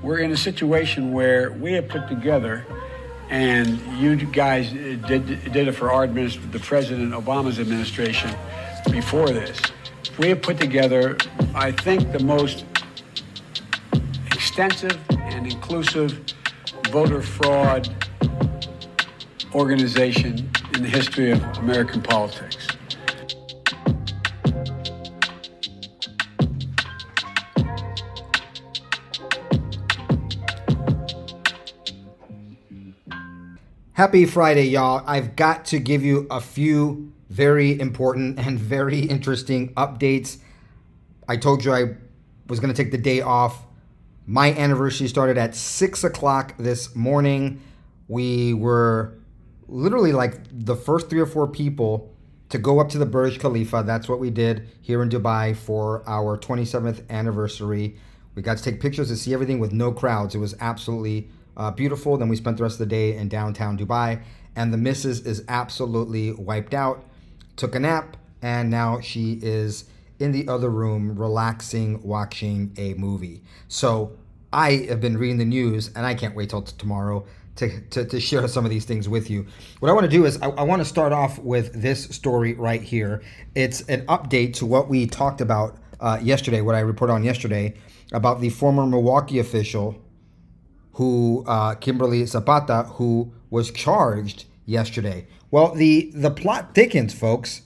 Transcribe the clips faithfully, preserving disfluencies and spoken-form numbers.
we're in a situation where we have put together, and you guys did did it for our administration, the President Obama's administration before this. We have put together, I think, the most extensive and inclusive voter fraud organization in the history of American politics. Happy Friday, y'all. I've got to give you a few very important and very interesting updates. I told you I was going to take the day off. My anniversary started at six o'clock this morning. We were literally like the first three or four people to go up to the Burj Khalifa. That's what we did here in Dubai for our twenty-seventh anniversary. We got to take pictures to see everything with no crowds. It was absolutely Uh, beautiful. Then we spent the rest of the day in downtown Dubai, and the missus is absolutely wiped out. Took a nap, and now she is in the other room relaxing, watching a movie. So I have been reading the news, and I can't wait till t- tomorrow to, to, to share some of these things with you. What I want to do is I, I want to start off with this story right here. It's an update to what we talked about uh, yesterday, what I reported on yesterday about the former Milwaukee official who, uh, Kimberly Zapata, who was charged yesterday. Well, the, the plot thickens, folks.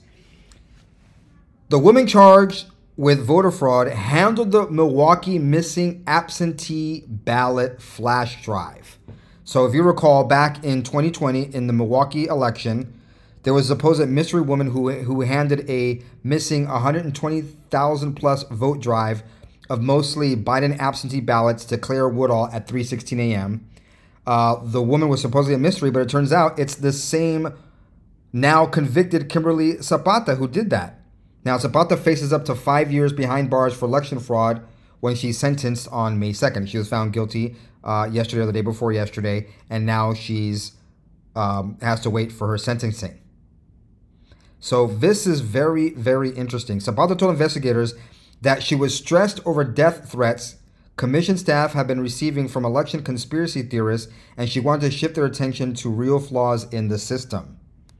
The woman charged with voter fraud handled the Milwaukee missing absentee ballot flash drive. So if you recall, back in twenty twenty, in the Milwaukee election, there was a supposed mystery woman who, who handed a missing one hundred twenty thousand plus vote drive of mostly Biden absentee ballots to Claire Woodall at three sixteen a.m. Uh, the woman was supposedly a mystery, but it turns out it's the same now convicted Kimberly Zapata who did that. Now, Zapata faces up to five years behind bars for election fraud when she's sentenced on May second. She was found guilty uh, yesterday or the day before yesterday, and now she's um, has to wait for her sentencing. So this is very, very interesting. Zapata told investigators that she was stressed over death threats commission staff have been receiving from election conspiracy theorists, and she wanted to shift their attention to real flaws in the system.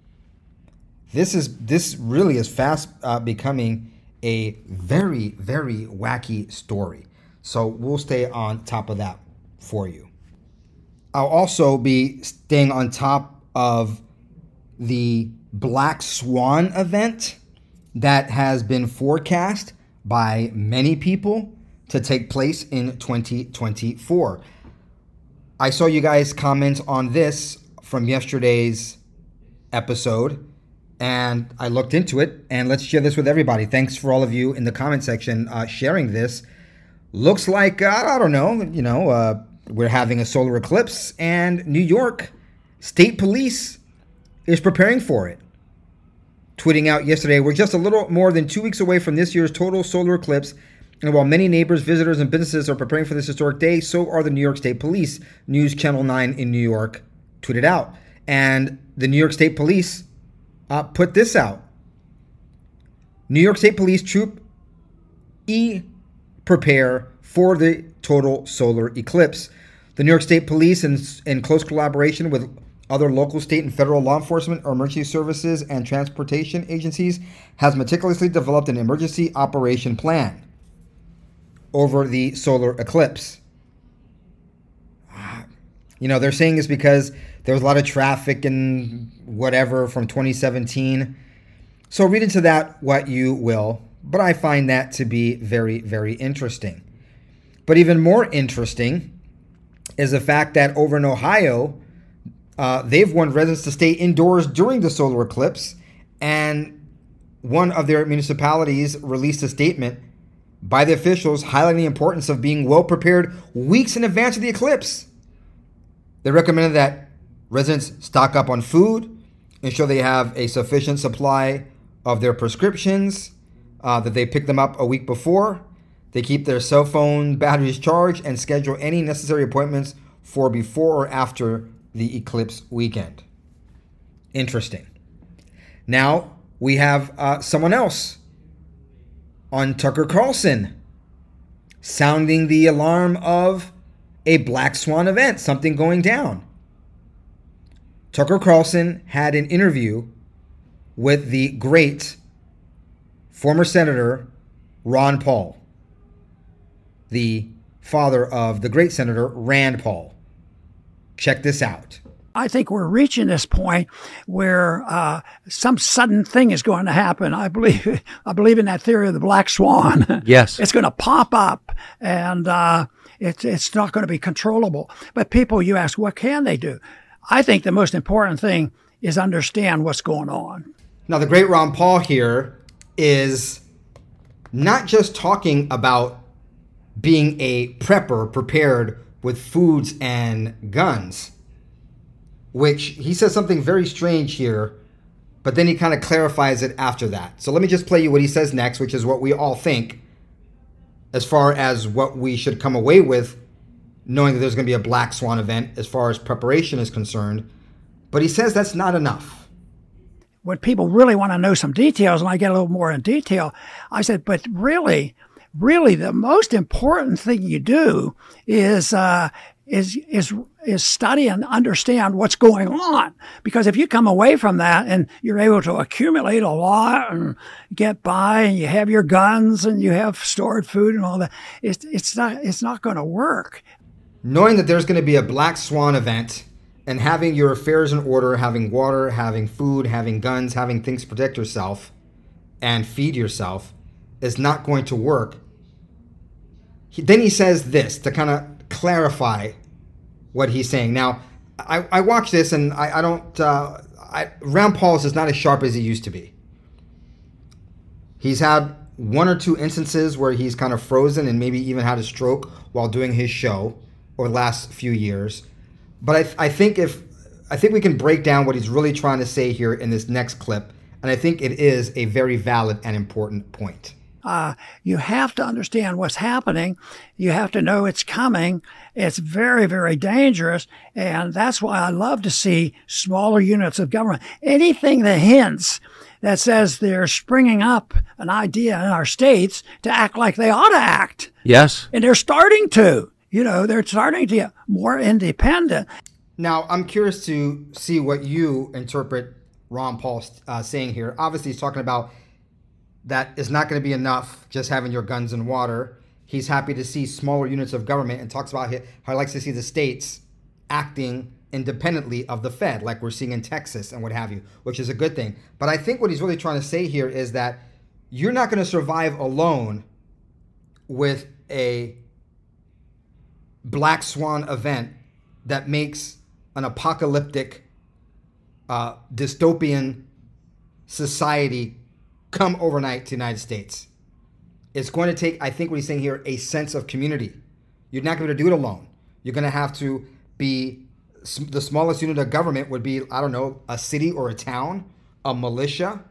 This is this really is fast uh, becoming a very, very wacky story. So we'll stay on top of that for you. I'll also be staying on top of the Black Swan event that has been forecast by many people to take place in twenty twenty-four. I saw you guys comment on this from yesterday's episode, and I looked into it, and let's share this with everybody. Thanks for all of you in the comment section uh, sharing this. Looks like, uh, I don't know, you know, uh, we're having a solar eclipse, and New York State Police is preparing for it. Tweeting out yesterday, we're just a little more than two weeks away from this year's total solar eclipse, and while many neighbors, visitors, and businesses are preparing for this historic day, so are the New York State Police. News Channel nine in New York tweeted out. And the New York State Police uh, put this out. New York State Police Troop E prepare for the total solar eclipse. The New York State Police, in, in close collaboration with other local, state, and federal law enforcement, emergency services, and transportation agencies, has meticulously developed an emergency operation plan over the solar eclipse. You know, they're saying this because there was a lot of traffic and whatever from twenty seventeen. So read into that what you will, but I find that to be very, very interesting. But even more interesting is the fact that over in Ohio, Uh, they've warned residents to stay indoors during the solar eclipse, and one of their municipalities released a statement by the officials highlighting the importance of being well prepared weeks in advance of the eclipse. They recommended that residents stock up on food, ensure they have a sufficient supply of their prescriptions, uh, that they pick them up a week before, they keep their cell phone batteries charged, and schedule any necessary appointments for before or after the eclipse weekend. Interesting. Now we have uh, someone else on Tucker Carlson sounding the alarm of a black swan event, something going down. Tucker Carlson had an interview with the great former Senator Ron Paul, the father of the great Senator Rand Paul. Check this out. I think we're reaching this point where uh, some sudden thing is going to happen. I believe I believe in that theory of the black swan. Yes. It's going to pop up, and uh, it's it's not going to be controllable. But people, you ask, what can they do? I think the most important thing is understand what's going on. Now, the great Ron Paul here is not just talking about being a prepper prepared with foods and guns, which he says something very strange here, but then he kind of clarifies it after that. So let me just play you what he says next, which is what we all think as far as what we should come away with, knowing that there's going to be a black swan event as far as preparation is concerned. But he says that's not enough. When people really want to know some details, and I get a little more in detail, I said, but really, really the most important thing you do is uh, is is is study and understand what's going on. Because if you come away from that and you're able to accumulate a lot and get by, and you have your guns and you have stored food and all that, it's it's not it's not going to work. Knowing that there's going to be a black swan event and having your affairs in order, having water, having food, having guns, having things to protect yourself and feed yourself is not going to work. He, then he says this to kind of clarify what he's saying. Now, I, I watch this and I, I don't, uh, I, Rand Paul is not as sharp as he used to be. He's had one or two instances where he's kind of frozen and maybe even had a stroke while doing his show over the last few years. But I, I think if I think we can break down what he's really trying to say here in this next clip, and I think it is a very valid and important point. Uh, you have to understand what's happening. You have to know it's coming. It's very, very dangerous. And that's why I love to see smaller units of government. Anything that hints that says they're springing up an idea in our states to act like they ought to act. Yes. And they're starting to. You know, they're starting to get more independent. Now, I'm curious to see what you interpret Ron Paul uh, saying here. Obviously, he's talking about that it's not going to be enough just having your guns and water. He's happy to see smaller units of government and talks about how he likes to see the states acting independently of the Fed, like we're seeing in Texas and what have you, which is a good thing. But I think what he's really trying to say here is that you're not going to survive alone with a black swan event that makes an apocalyptic uh, dystopian society come overnight to the United States. It's going to take, I think what he's saying here, a sense of community. You're not going to be able to do it alone. You're going to have to be, the smallest unit of government would be, I don't know, a city or a town, a militia.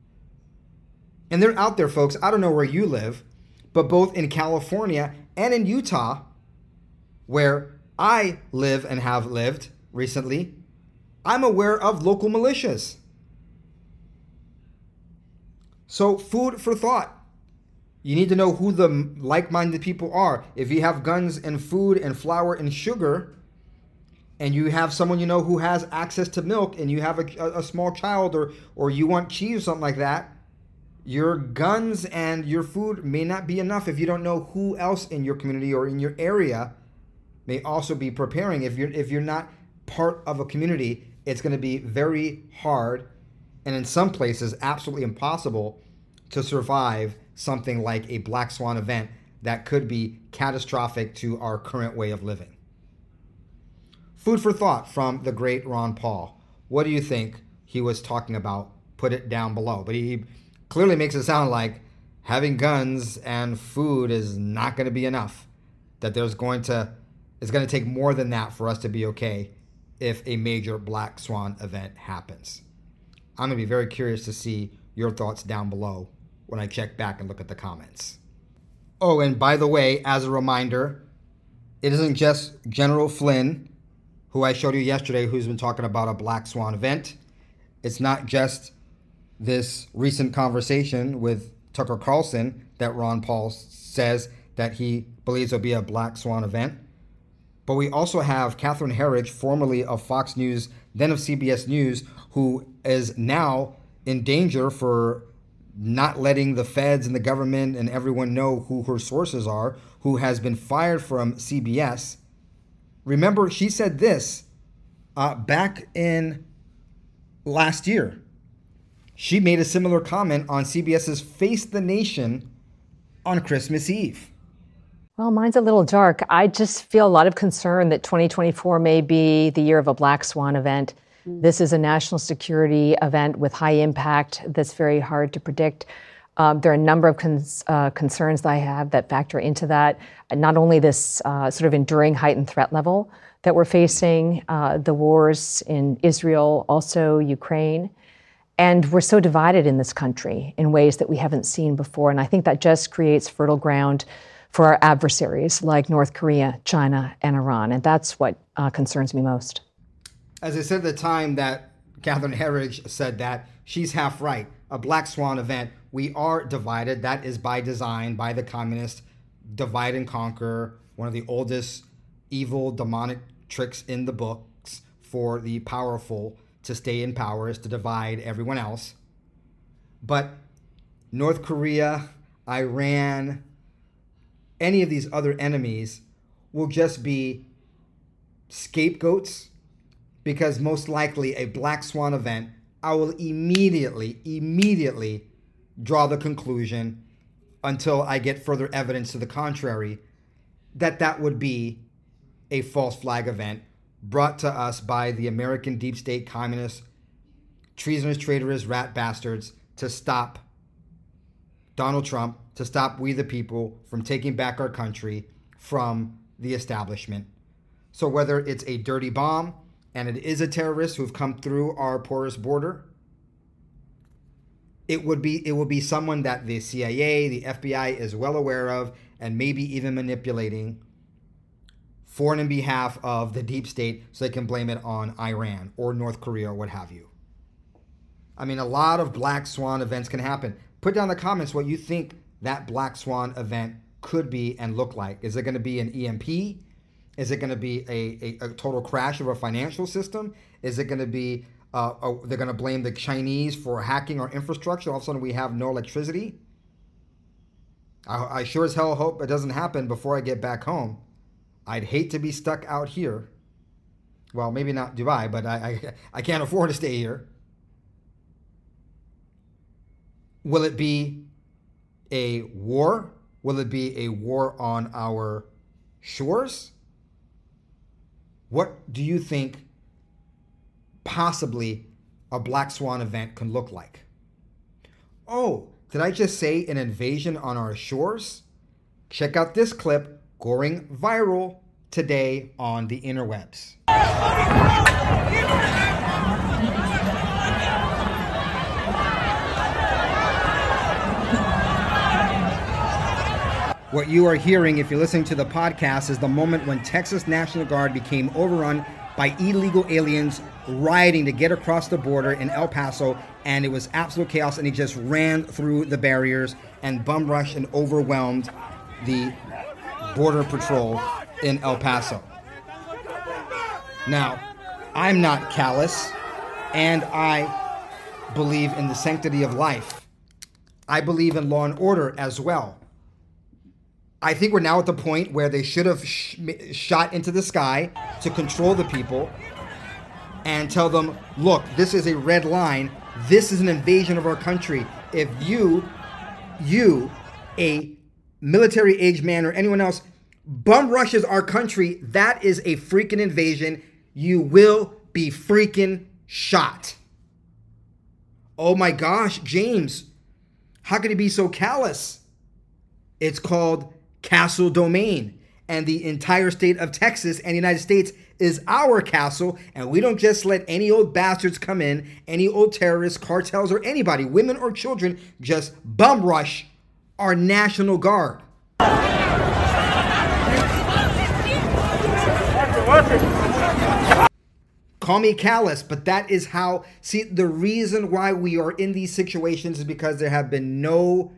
And they're out there, folks. I don't know where you live, but both in California and in Utah, where I live and have lived recently, I'm aware of local militias. So food for thought. You need to know who the like-minded people are. If you have guns and food and flour and sugar, and you have someone you know who has access to milk, and you have a, a small child, or, or you want cheese or something like that, your guns and your food may not be enough if you don't know who else in your community or in your area may also be preparing. If you're if you're not part of a community, it's going to be very hard, and in some places absolutely impossible, to survive something like a black swan event that could be catastrophic to our current way of living. Food for thought from the great Ron Paul. What do you think he was talking about? Put it down below. But he clearly makes it sound like having guns and food is not going to be enough, that there's going to It's going to take more than that for us to be okay if a major black swan event happens. I'm going to be very curious to see your thoughts down below when I check back and look at the comments. Oh, and by the way, as a reminder, it isn't just General Flynn, who I showed you yesterday, who's been talking about a black swan event. It's not just this recent conversation with Tucker Carlson that Ron Paul says that he believes will be a black swan event. But we also have Catherine Herridge, formerly of Fox News, then of C B S News, who is now in danger for not letting the feds and the government and everyone know who her sources are, who has been fired from C B S. Remember, she said this uh, back in last year. She made a similar comment on CBS's Face the Nation on Christmas Eve. Well, mine's a little dark. I just feel a lot of concern that twenty twenty-four may be the year of a black swan event. This is a national security event with high impact that's very hard to predict. Um, there are a number of cons- uh, concerns that I have that factor into that. Not only this uh, sort of enduring heightened threat level that we're facing, uh, the wars in Israel, also Ukraine. And we're so divided in this country in ways that we haven't seen before. And I think that just creates fertile ground for our adversaries like North Korea, China, and Iran. And that's what uh, concerns me most. As I said at the time that Catherine Herridge said that, she's half right. A black swan event, we are divided. That is by design, by the communists. Divide and conquer, one of the oldest evil demonic tricks in the books for the powerful to stay in power is to divide everyone else. But North Korea, Iran, any of these other enemies will just be scapegoats, because most likely a black swan event, I will immediately, immediately draw the conclusion, until I get further evidence to the contrary, that that would be a false flag event brought to us by the American deep state communists, treasonous, traitorous, rat bastards, to stop Donald Trump, to stop we the people from taking back our country from the establishment. So whether it's a dirty bomb, and it is a terrorist who've come through our porous border, it would be it would be someone that the C I A, the F B I is well aware of, and maybe even manipulating for and in behalf of the deep state, so they can blame it on Iran or North Korea or what have you. I mean, a lot of black swan events can happen. Put down in the comments what you think that black swan event could be and look like. Is it going to be an E M P? Is it going to be a, a, a total crash of our financial system? Is it going to be, uh, a, they're going to blame the Chinese for hacking our infrastructure? All of a sudden we have no electricity? I, I sure as hell hope it doesn't happen before I get back home. I'd hate to be stuck out here. Well, maybe not Dubai, but I, I, I can't afford to stay here. Will it be a war? Will it be a war on our shores? What do you think possibly a black swan event can look like? Oh, did I just say an invasion on our shores? Check out this clip going viral today on the interwebs. What you are hearing, if you're listening to the podcast, is the moment when Texas National Guard became overrun by illegal aliens rioting to get across the border in El Paso, and it was absolute chaos, and he just ran through the barriers and bum rushed and overwhelmed the border patrol in El Paso. Now, I'm not callous, and I believe in the sanctity of life. I believe in law and order as well. I think we're now at the point where they should have sh- shot into the sky to control the people and tell them, look, this is a red line. This is an invasion of our country. If you, you, a military-aged man or anyone else, bum rushes our country, that is a freaking invasion. You will be freaking shot. Oh my gosh, James, how could he be so callous? It's called castle domain, and the entire state of Texas and the United States is our castle, and we don't just let any old bastards come in, any old terrorists, cartels, or anybody, women or children, just bum rush our National Guard. Call me callous, but that is how, see, the reason why we are in these situations is because there have been no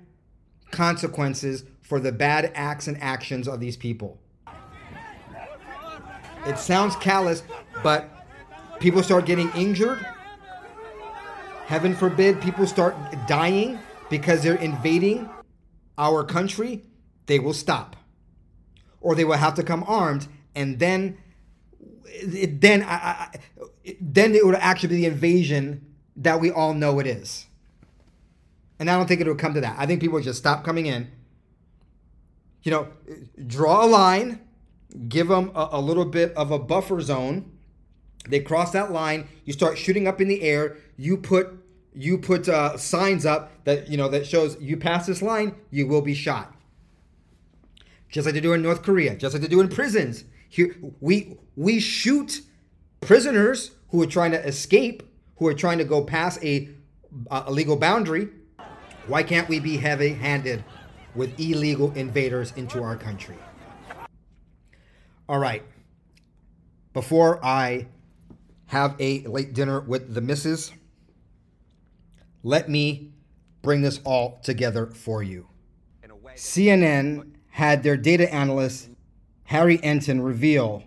consequences for the bad acts and actions of these people. It sounds callous, but people start getting injured. Heaven forbid people start dying because they're invading our country. They will stop. Or they will have to come armed, and then it, then I, I, then it would actually be the invasion that we all know it is. And I don't think it will come to that. I think people will just stop coming in. You know, draw a line, give them a, a little bit of a buffer zone. They cross that line. You start shooting up in the air. You put you put uh, signs up that you know that shows you pass this line, you will be shot. Just like they do in North Korea. Just like they do in prisons. Here we we shoot prisoners who are trying to escape, who are trying to go past a, a legal boundary. Why can't we be heavy-handed with illegal invaders into our country? All right. Before I have a late dinner with the missus, let me bring this all together for you. C N N had their data analyst, Harry Enton, reveal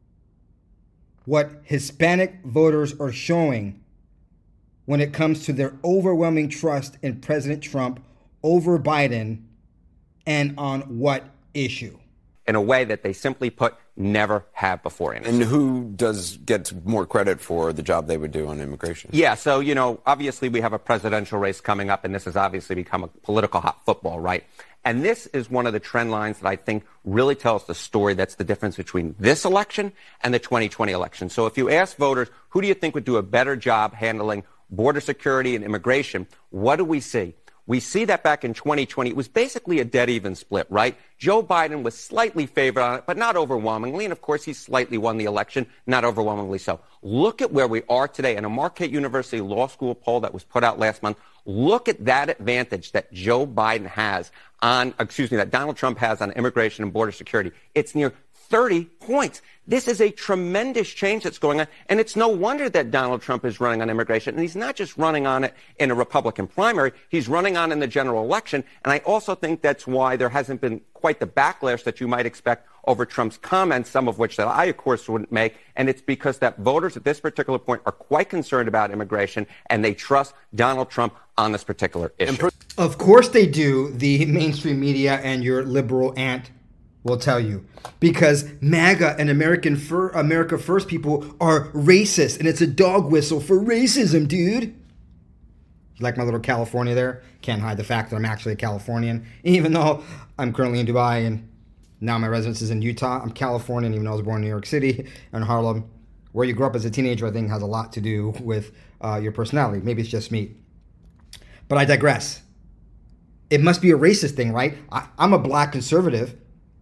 what Hispanic voters are showing when it comes to their overwhelming trust in President Trump over Biden, and on what issue? In a way that they simply put never have before. And who does get more credit for the job they would do on immigration? Yeah, so, you know, obviously we have a presidential race coming up, and this has obviously become a political hot football, right? And this is one of the trend lines that I think really tells the story that's the difference between this election and the twenty twenty election. So if you ask voters, who do you think would do a better job handling border security and immigration, what do we see? We see that back in twenty twenty, it was basically a dead even split, right? Joe Biden was slightly favored on it, but not overwhelmingly. And of course, he slightly won the election, not overwhelmingly so. Look at where we are today in a Marquette University Law School poll that was put out last month. Look at that advantage that Joe Biden has on, excuse me, that Donald Trump has on immigration and border security. It's near thirty points. This is a tremendous change that's going on, and it's no wonder that Donald Trump is running on immigration. And he's not just running on it in a Republican primary, he's running on in the general election. And I also think that's why there hasn't been quite the backlash that you might expect over Trump's comments, some of which that I, of course, wouldn't make. And it's because that voters at this particular point are quite concerned about immigration, and they trust Donald Trump on this particular issue. Of course they do, the mainstream media and your liberal aunt will tell you, because MAGA and American fir- America First people are racist, and it's a dog whistle for racism, dude. You like my little California there? Can't hide the fact that I'm actually a Californian, even though I'm currently in Dubai and now my residence is in Utah. I'm Californian, even though I was born in New York City and Harlem. Where you grew up as a teenager, I think, has a lot to do with uh, your personality. Maybe it's just me. But I digress. It must be a racist thing, right? I- I'm a black conservative,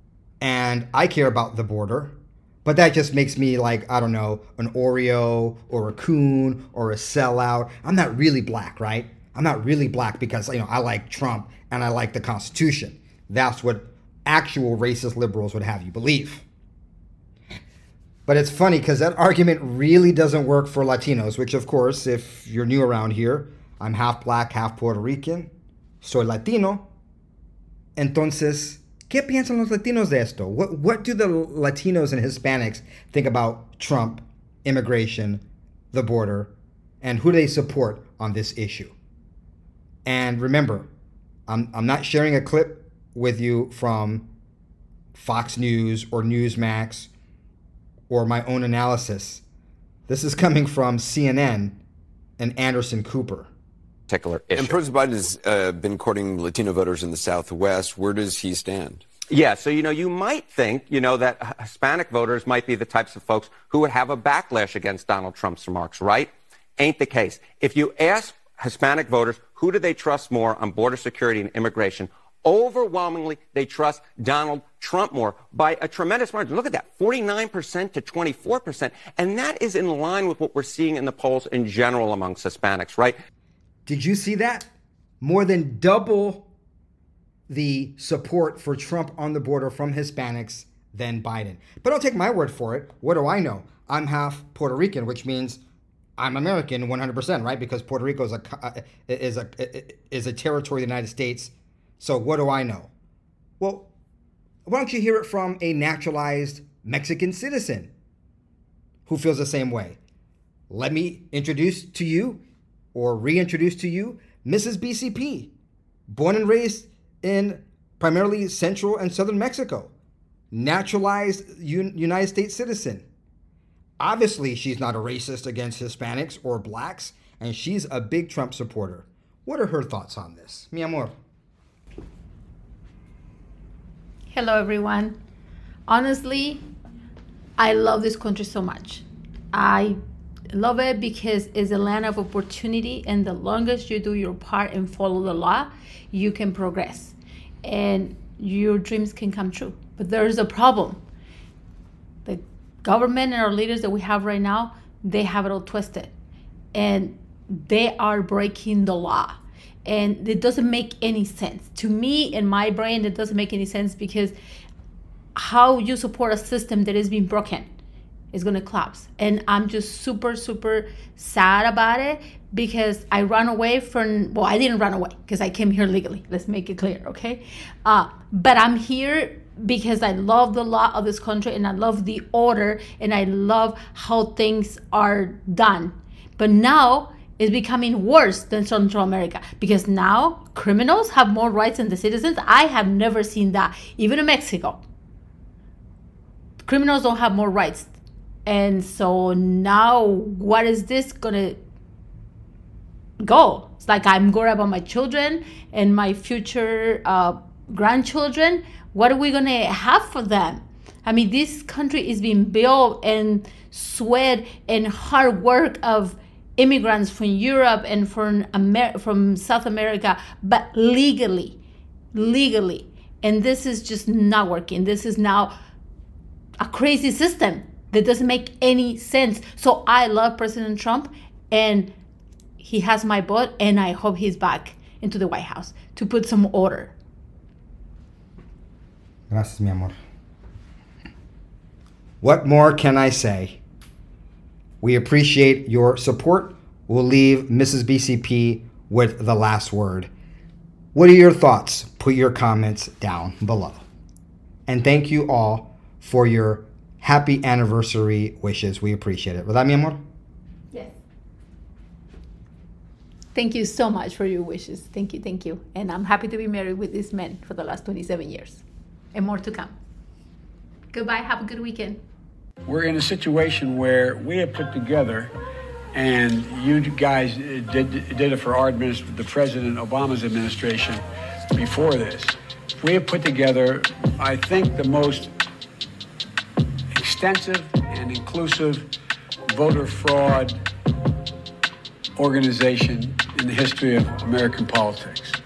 and I care about the border, but that just makes me like, I don't know, an Oreo or a coon or a sellout. I'm not really black, right? I'm not really black because, you know, I like Trump and I like the Constitution. That's what actual racist liberals would have you believe. But it's funny because that argument really doesn't work for Latinos, which, of course, if you're new around here, I'm half black, half Puerto Rican. Soy Latino. Entonces, ¿qué piensan los Latinos de esto? What, what do the Latinos and Hispanics think about Trump, immigration, the border, and who do they support on this issue? And remember, I'm, I'm not sharing a clip with you from Fox News or Newsmax or my own analysis. This is coming from C N N and Anderson Cooper. Particular issue. And President Biden has uh, been courting Latino voters in the Southwest. Where does he stand? Yeah, so, you know, you might think, you know, that Hispanic voters might be the types of folks who would have a backlash against Donald Trump's remarks, right? Ain't the case. If you ask Hispanic voters who do they trust more on border security and immigration, overwhelmingly they trust Donald Trump more by a tremendous margin. Look at that, forty-nine percent to twenty-four percent. And that is in line with what we're seeing in the polls in general amongst Hispanics, right? Did you see that? More than double the support for Trump on the border from Hispanics than Biden. But don't take my word for it. What do I know? I'm half Puerto Rican, which means I'm American one hundred percent, right? Because Puerto Rico is a, is a, is a territory of the United States. So what do I know? Well, why don't you hear it from a naturalized Mexican citizen? who feels the same way. Let me introduce to you, or reintroduce to you, Missus B C P, born and raised in primarily Central and Southern Mexico, naturalized Un- United States citizen. Obviously, she's not a racist against Hispanics or blacks, and she's a big Trump supporter. What are her thoughts on this? Mi amor. Hello, everyone. Honestly, I love this country so much. I love it because it's a land of opportunity, and the longest you do your part and follow the law, you can progress and your dreams can come true. But there's a problem. The government and our leaders that we have right now, they have it all twisted, and they are breaking the law. And it doesn't make any sense. To me, in my brain, it doesn't make any sense, because how you support a system that is being broken is going to collapse. And I'm just super, super sad about it, because I ran away from, well, I didn't run away because I came here legally. Let's make it clear, okay? Uh, but I'm here because I love the law of this country, and I love the order, and I love how things are done. But now it's becoming worse than Central America, because now criminals have more rights than the citizens. I have never seen that, even in Mexico. Criminals don't have more rights. And so now, what is this gonna go? It's like I'm worried about my children and my future uh, grandchildren. What are we gonna have for them? I mean, this country is being built and sweat and hard work of immigrants from Europe and from Amer- from South America, but legally, legally. And this is just not working. This is now a crazy system that doesn't make any sense. So I love President Trump, and he has my vote, and I hope he's back into the White House to put some order. Gracias, mi amor. What more can I say? We appreciate your support. We'll leave Missus B C P with the last word. What are your thoughts? Put your comments down below. And thank you all for your happy anniversary wishes. We appreciate it. ¿Verdad, mi amor? Yes. Thank you so much for your wishes. Thank you, thank you. And I'm happy to be married with this man for the last twenty-seven years. And more to come. Goodbye. Have a good weekend. We're in a situation where we have put together, and you guys did did it for our administration, the President Obama's administration before this. We have put together, I think, the most extensive and inclusive voter fraud organization in the history of American politics.